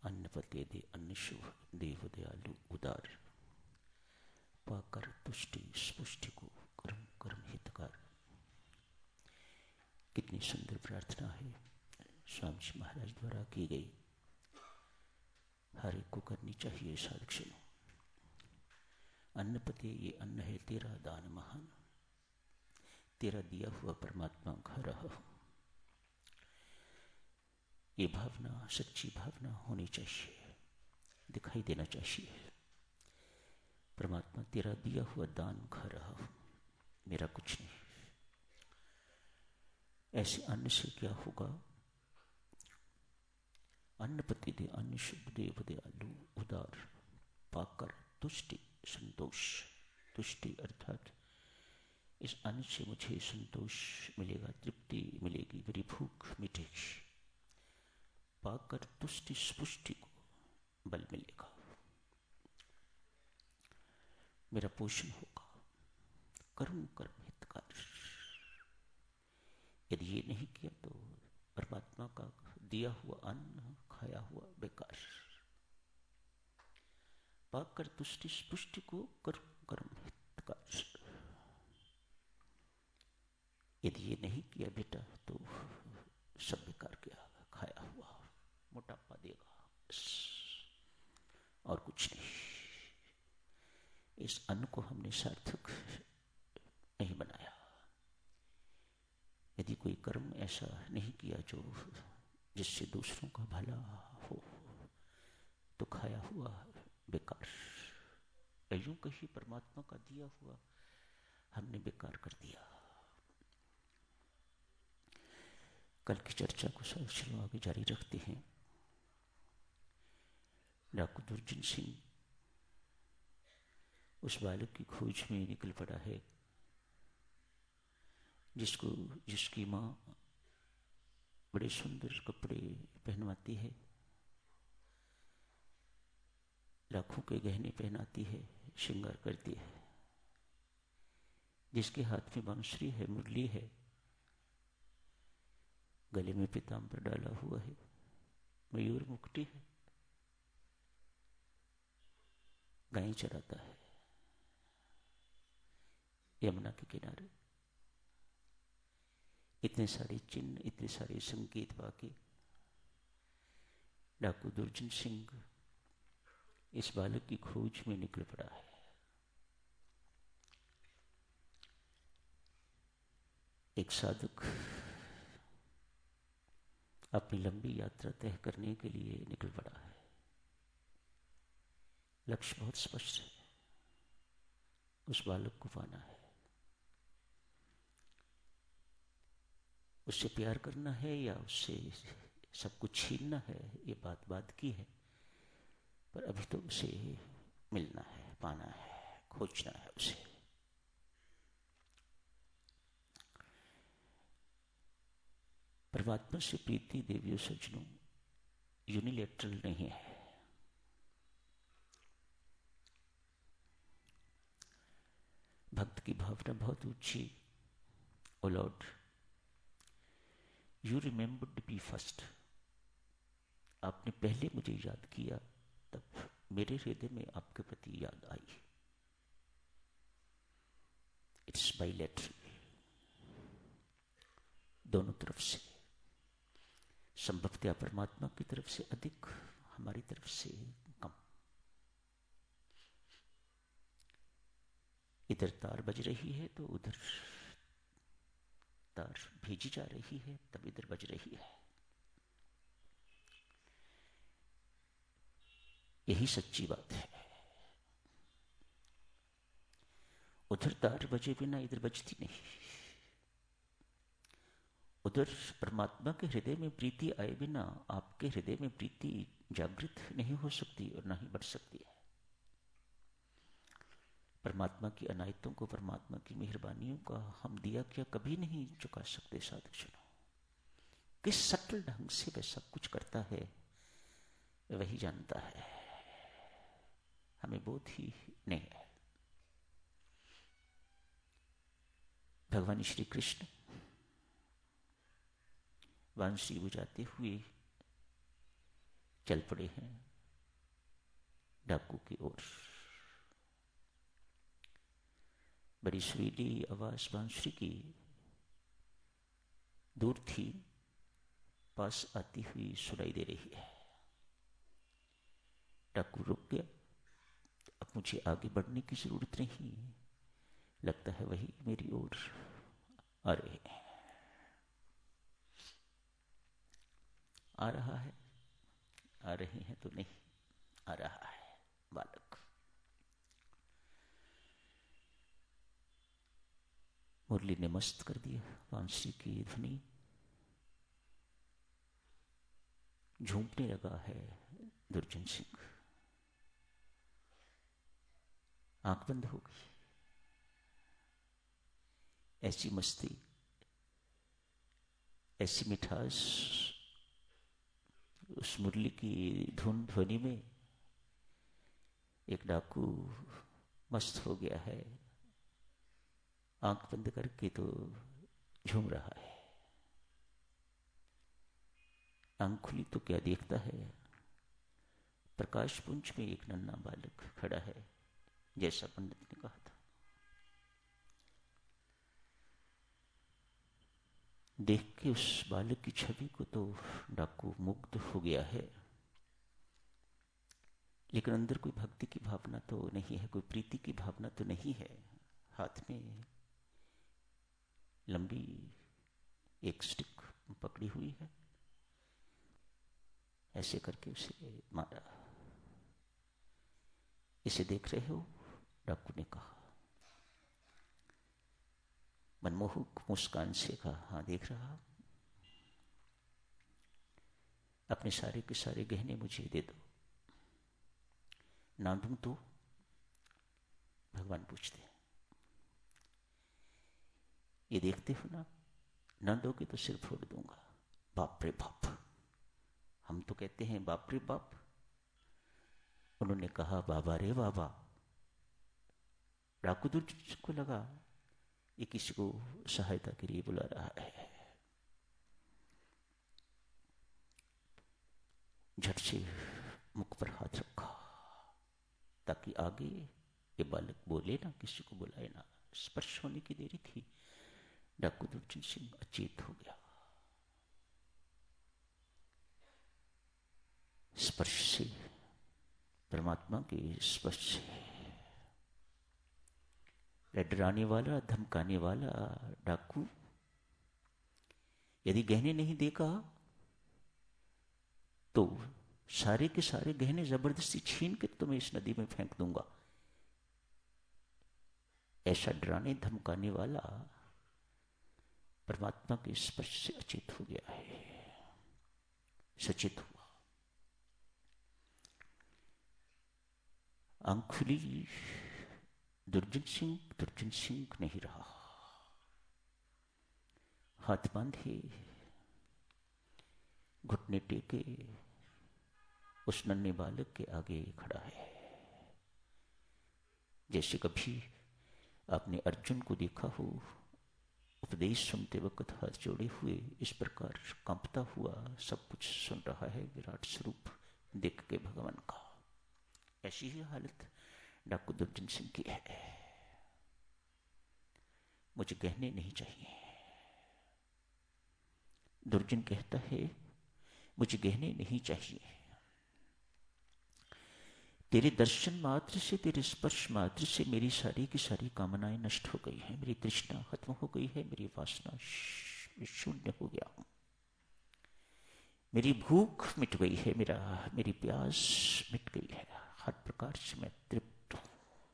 अन्नपते दे अन्न शुभ देव दयालु उदार, पाकर तुष्टि स्पुष्टि को कर्म कर्म हितकार। कितनी सुंदर प्रार्थना है स्वामी जी महाराज द्वारा की गई। हर एक को करनी चाहिए साधक्षणों। अन्नपते ये अन्न है तेरा दान महान, तेरा दिया हुआ परमात्मा खा रहा हूं। ये भावना सच्ची भावना होनी चाहिए, दिखाई देना चाहिए। परमात्मा तेरा दिया हुआ दान खा रहा हूं, मेरा कुछ नहीं। ऐसे अन्न से क्या होगा? अन्नपति दे अन्न शुभ देव दयालु उदार, पाकर तुष्टि संतोष। तुष्टि अर्थात इस अन्न से मुझे संतोष मिलेगा, तृप्ति मिलेगी, मेरी भूख मिटेगी। पाकर तुष्टि स्पुष्टि को बल मिलेगा, मेरा पोषण होगा। कर्म कर्म हितकार। यदि ये नहीं किया तो परमात्मा का दिया हुआ अन्न खाया हुआ बेकार। पाकर तुष्टि स्पुष्टि को कर्म कर्म हितकार। यदि ये नहीं किया बेटा तो सब बेकार गया, खाया हुआ, मोटापा देगा बस, और कुछ नहीं। इस अन्न को हमने सार्थक नहीं बनाया। यदि कोई कर्म ऐसा नहीं किया जो जिससे दूसरों का भला हो, तो खाया हुआ बेकार। यूं कहीं परमात्मा का दिया हुआ हमने बेकार कर दिया। कल की चर्चा को चलो आगे जारी रखते हैं। डाकू दुर्जन सिंह उस बालक की खोज में निकल पड़ा है जिसकी माँ बड़े सुंदर कपड़े पहनवाती है, लाखों के गहने पहनाती है, श्रृंगार करती है, जिसके हाथ में बांसुरी है, मुरली है, गले में पीतांबर डाला हुआ है, मयूर मुकुटी है, गाय चराता है यमुना के किनारे। इतने सारे चिन्ह, इतने सारे संकेत वाक्य। डाकू दुर्जन सिंह इस बालक की खोज में निकल पड़ा है। एक साधक अपनी लंबी यात्रा तय करने के लिए निकल पड़ा है। लक्ष्य बहुत स्पष्ट है, उस बालक को पाना है, उससे प्यार करना है या उससे सब कुछ छीनना है, ये बात की है। पर अभी तो उसे मिलना है, पाना है, खोजना है उसे। परमात्मा से प्रीति देवियों सज्जनों यूनिलैटरल नहीं है। भक्त की भावना बहुत ऊंची। O lord, you remembered me first. आपने पहले मुझे याद किया, तब मेरे हृदय में आपके प्रति याद आई। इट्स बाइलेटरल, दोनों तरफ से। संभवतः परमात्मा की तरफ से अधिक, हमारी तरफ से कम। इधर तार बज रही है तो उधर तार भेजी जा रही है, तब इधर बज रही है। यही सच्ची बात है। उधर तार बजे बिना इधर बजती नहीं। उधर परमात्मा के हृदय में प्रीति आए बिना आपके हृदय में प्रीति जागृत नहीं हो सकती और ना ही बढ़ सकती है। परमात्मा की अनायतों को, परमात्मा की मेहरबानियों का हम दिया क्या कभी नहीं चुका सकते साधुजनों। किस सटल ढंग से वह सब कुछ करता है वही जानता है, हमें बोध ही नहीं है। भगवान श्री कृष्ण बांसुरी बजाते हुए चल पड़े हैं डाकू की ओर। बड़ी सुरीली आवाज बांसुरी की दूर थी, पास आती हुई सुनाई दे रही है। डाकू रुक गया। अब मुझे आगे बढ़ने की जरूरत नहीं, लगता है वही मेरी ओर आ रहे हैं। आ रहा है, आ रहे हैं तो नहीं, आ रहा है बालक। मुरली ने मस्त कर दिया बांसुरी की ध्वनि। झूमने लगा है दुर्जन सिंह। आंख बंद हो गई। ऐसी मस्ती, ऐसी मिठास उस मुरली की धुन ध्वनि में। एक डाकू मस्त हो गया है, आंख बंद करके तो झूम रहा है। आंख खुली तो क्या देखता है, प्रकाश पुंज में एक नन्हा बालक खड़ा है, जैसा पंडित ने कहा था। देख के उस बालक की छवि को तो डाकू मुग्ध हो गया है, लेकिन अंदर कोई भक्ति की भावना तो नहीं है, कोई प्रीति की भावना तो नहीं है। हाथ में लंबी एक स्टिक पकड़ी हुई है, ऐसे करके उसे मारा। इसे देख रहे हो? डाकू ने कहा, मनमोहक मुस्कान से कहा, हाँ देख रहा। अपने सारे के सारे गहने मुझे दे दो। ना दूं तो? भगवान पूछते हैं। ये देखते हो ना, ना दोगे तो सिर फोड़ दूंगा। बाप रे बाप। हम तो कहते हैं बाप रे बाप, उन्होंने कहा बाबा रे बाबा। डाकू दुर्जन को लगा ये किसी को सहायता के लिए बुला रहा है। झट से मुख पर हाथ रखा ताकि आगे ये बालक बोले ना, किसी को बुलाए ना। स्पर्श होने की देरी थी, डाकू दुर्जन सिंह अचेत हो गया। स्पर्श से, परमात्मा के स्पर्श से, डराने वाला धमकाने वाला डाकू यदि गहने नहीं देगा तो सारे के सारे गहने जबरदस्ती छीन के तुम्हें इस नदी में फेंक दूंगा। ऐसा डराने धमकाने वाला परमात्मा के स्पर्श से अचेत हो गया है, सचेत हुआ। आंख खुली, दुर्जन सिंह नहीं रहा। हाथ बांधे, घुटने टेके उस नन्हे बालक के आगे खड़ा है। जैसे कभी आपने अर्जुन को देखा हो, उपदेश सुनते वक्त हाथ जोड़े हुए इस प्रकार कांपता हुआ सब कुछ सुन रहा है विराट स्वरूप देख के भगवान का। ऐसी ही हालत डाकू दुर्जन सिंह की है। मुझे गहने नहीं चाहिए। दुर्जन कहता है मुझे गहने नहीं चाहिए। तेरे दर्शन मात्र से, तेरे स्पर्श मात्र से मेरी सारी की सारी कामनाएं नष्ट हो गई हैं। मेरी तृष्णा खत्म हो गई है, मेरी वासना शून्य हो गया हूं। मेरी भूख मिट गई है, मेरी प्यास मिट गई है। हर प्रकार से मैं तृप्त हूं।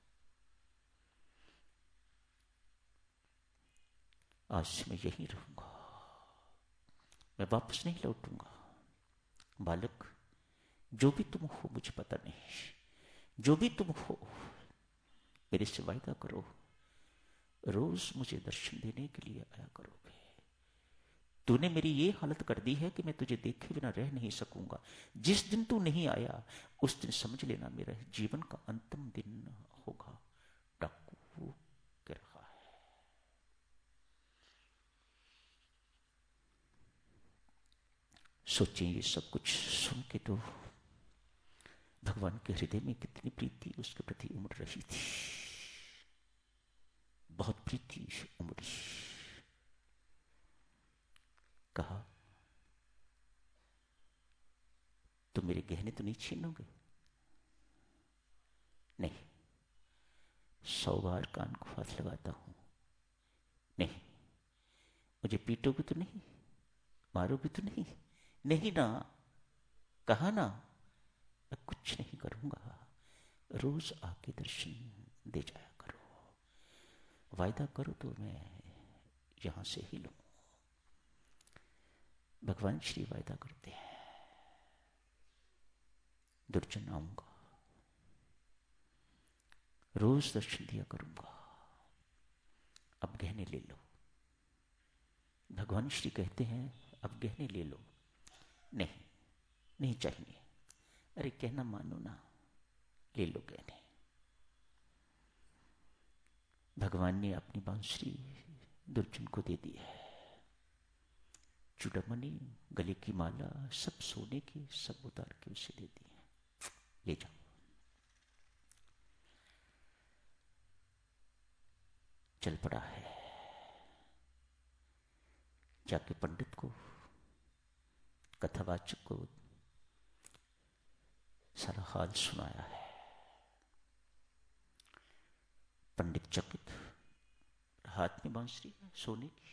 आज से मैं यहीं रहूंगा, मैं वापस नहीं लौटूंगा। बालक, जो भी तुम हो मुझे पता नहीं, जो भी तुम हो मेरे से वायदा करो, रोज मुझे दर्शन देने के लिए आया करोगे। तूने मेरी ये हालत कर दी है कि मैं तुझे देखे बिना रह नहीं सकूंगा। जिस दिन तू नहीं आया उस दिन समझ लेना मेरा जीवन का अंतिम दिन होगा। डाकू कह रहा है। सोचें, ये सब कुछ सुन के तो भगवान के हृदय में कितनी प्रीति उसके प्रति उमड़ रही थी, बहुत प्रीति उमड़ी। कहा, तुम मेरे गहने तो नहीं छीनोगे? नहीं। 100 बार कान को हाथ लगाता हूं, नहीं। मुझे पीटोगे तो नहीं, मारोगे तो नहीं? नहीं ना। कहा ना, मैं कुछ नहीं करूंगा, रोज आके दर्शन दे जाया करो, वायदा करो तो मैं यहां से ही लूं। भगवान श्री वायदा करते हैं, दुर्जन आऊंगा, रोज दर्शन दिया करूंगा, अब गहने ले लो। भगवान श्री कहते हैं, अब गहने ले लो। नहीं, नहीं चाहिए। अरे कहना मानो ना, ले लो गहने। भगवान ने अपनी बांसुरी दुर्जन को दे दी है, चूड़ामणि, गले की माला, सब सोने की, सब उतार के उसे दे दी है, ले जाओ। चल पड़ा है, जाके पंडित को, कथावाचक को सारा हाल सुनाया है। पंडित चकित, हाथ में बांसुरी है सोने की,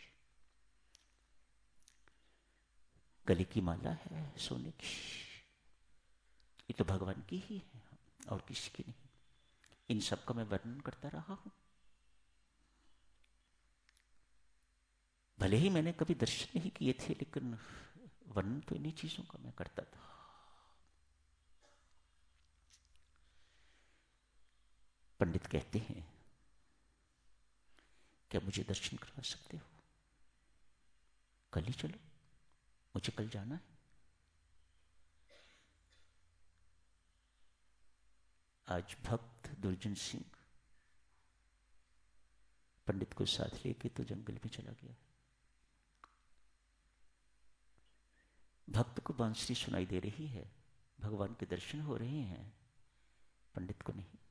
गले की माला है सोने की, ये तो भगवान की ही है और किसी की नहीं। इन सब का मैं वर्णन करता रहा हूं। भले ही मैंने कभी दर्शन नहीं किए थे, लेकिन वर्णन तो इन्हीं चीजों का मैं करता था। पंडित कहते हैं, क्या मुझे दर्शन करवा सकते हो? कल ही चलो, मुझे कल जाना है। आज भक्त दुर्जन सिंह पंडित को साथ लेके तो जंगल में चला गया। भक्त को बांसुरी सुनाई दे रही है, भगवान के दर्शन हो रहे हैं, पंडित को नहीं।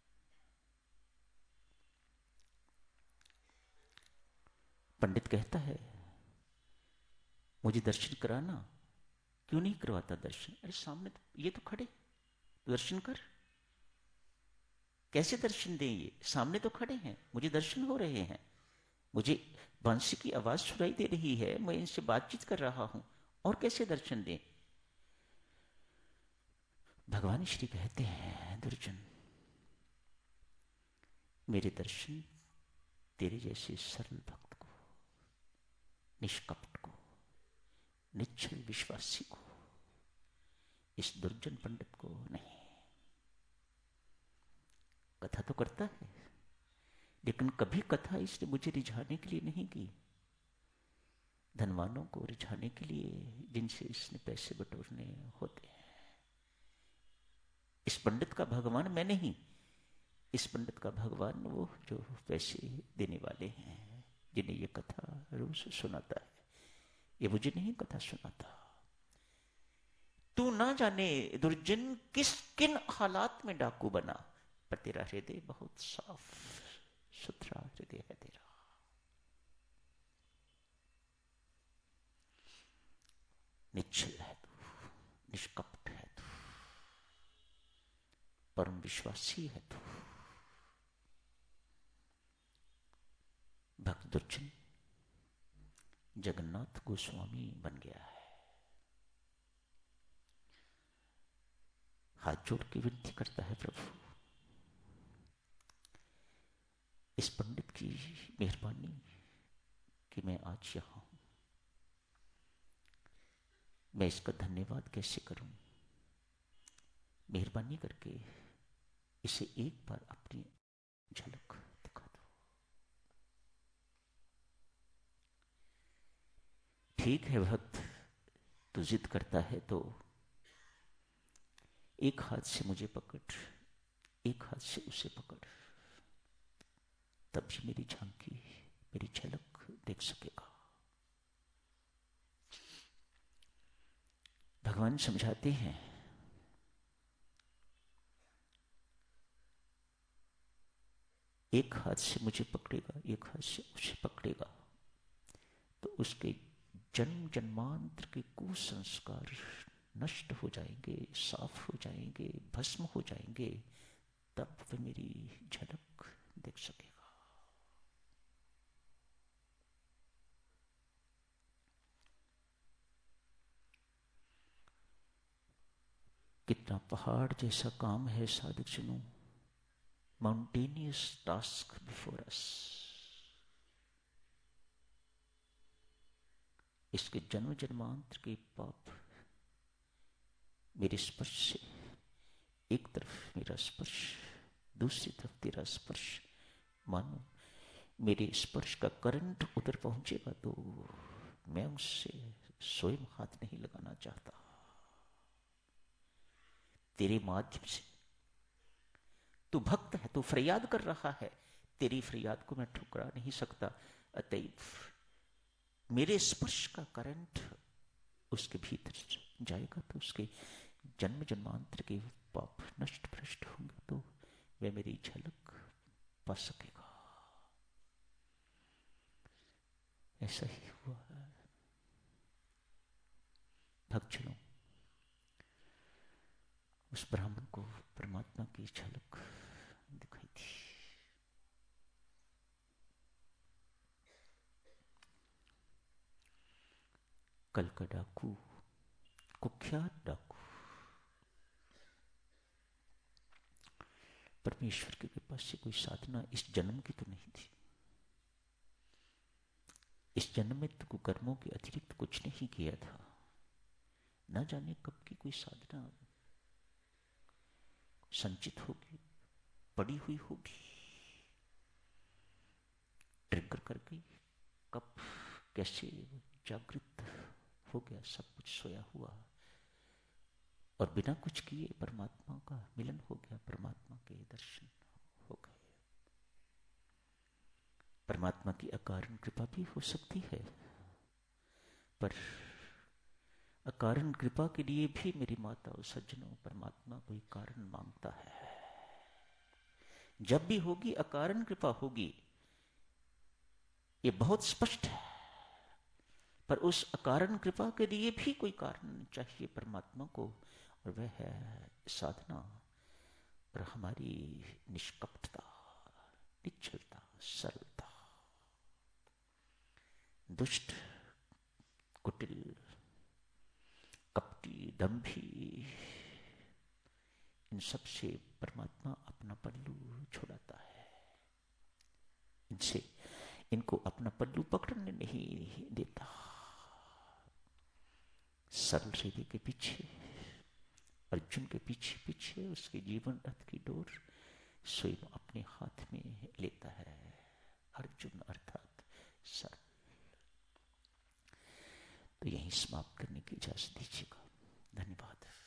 पंडित कहता है, मुझे दर्शन कराना। क्यों नहीं करवाता दर्शन? अरे सामने तो, ये तो खड़े, दर्शन कर। कैसे दर्शन दें? ये सामने तो खड़े हैं, मुझे दर्शन हो रहे हैं, मुझे बांसुरी की आवाज सुनाई दे रही है, मैं इनसे बातचीत कर रहा हूं, और कैसे दर्शन दें? भगवान श्री कहते हैं, दुर्जन, मेरे दर्शन तेरे जैसे सरल भक्त को, निष्कपट को, निश्चल विश्वासी को, इस दुर्जन पंडित को नहीं। कथा तो करता है, लेकिन कभी कथा इसने मुझे रिझाने के लिए नहीं की, धनवानों को रिझाने के लिए, जिनसे इसने पैसे बटोरने होते हैं। इस पंडित का भगवान मैं नहीं, इस पंडित का भगवान वो जो पैसे देने वाले हैं, जिन्हें ये कथा रोज सुनाता है। ये मुझे नहीं कथा सुनाता। तू ना जाने दुर्जन किन हालात में डाकू बना, पर तेरा हृदय बहुत साफ सुथरा हृदय है तेरा। निश्चल है तू, निष्कपट है तू, परम विश्वासी है तू। भक्त दुर्जन जगन्नाथ गोस्वामी बन गया है। हाथ जोड़ के विनती करता है, प्रभु इस पंडित की मेहरबानी कि मैं आज यहां हूं, मैं इसका धन्यवाद कैसे करूं? मेहरबानी करके इसे एक बार अपनी झलक दिखा दो। ठीक है भक्त, तू जिद करता है तो एक हाथ से मुझे पकड़, एक हाथ से उसे पकड़, तभी मेरी झांकी, मेरी झलक देख सकेगा। भगवान समझाते हैं, एक हाथ से मुझे पकड़ेगा, एक हाथ से उसे पकड़ेगा, तो उसके जन्म जन्मांतर के कुसंस्कार नष्ट हो जाएंगे, साफ हो जाएंगे, भस्म हो जाएंगे, तब वह मेरी झलक देख सकेगा। कितना पहाड़ जैसा काम है साधक जनों, माउंटेनियस टास्क बिफोर अस। इसके जन्म जन्मांतर के पाप मेरे स्पर्श से, एक तरफ मेरा स्पर्श, दूसरी तरफ तेरा स्पर्श, मानो मेरे स्पर्श का करंट उधर पहुंचेगा तो मैं उससे स्वयं हाथ नहीं लगाना चाहता। तेरे माध्यम से, तू भक्त है, तू फरियाद कर रहा है, तेरी फरियाद को मैं ठुकरा नहीं सकता। अतएव मेरे स्पर्श का करंट उसके भीतर जाएगा तो उसके जन्म जन्मांतर के पाप नष्ट भ्रष्ट होंगे, तो वह मेरी झलक पा सकेगा। ऐसा ही हुआ है भक्तजनों। उस ब्राह्मण को परमात्मा की झलक दिखाई थी। कल का डाकू, कुख्यात डाकू, परमेश्वर की कृपा से कोई साधना इस जन्म की तो नहीं थी। इस जन्म में तो कुकर्मों के अतिरिक्त कुछ नहीं किया था। न जाने कब की कोई साधना संचित होगी, पड़ी हुई होगी, ट्रिगर कर गई, कब कैसे जागृत हो गया, सब कुछ सोया हुआ, और बिना कुछ किए परमात्मा का मिलन हो गया, परमात्मा के दर्शन हो गए। परमात्मा की अकारण कृपा भी हो सकती है, पर अकारण कृपा के लिए भी मेरी माता और सज्जनों, परमात्मा कोई कारण मांगता है। जब भी होगी अकारण कृपा होगी, ये बहुत स्पष्ट है, पर उस अकारण कृपा के लिए भी कोई कारण चाहिए परमात्मा को, और वह है साधना और हमारी निष्कपटता, निश्चलता, सरलता। दुष्ट, कुटिल, कपटी, दंभी, इन सब से परमात्मा अपना पल्लू छुड़ाता है। इनसे, इनको अपना पल्लू पकड़ने नहीं देता। सरल हृदय के पीछे, अर्जुन के पीछे पीछे उसके जीवन रथ की डोर स्वयं अपने हाथ में लेता है अर्जुन, अर्थात सरल। तो यहीं समाप्त करने की इजाजत दीजिएगा। धन्यवाद।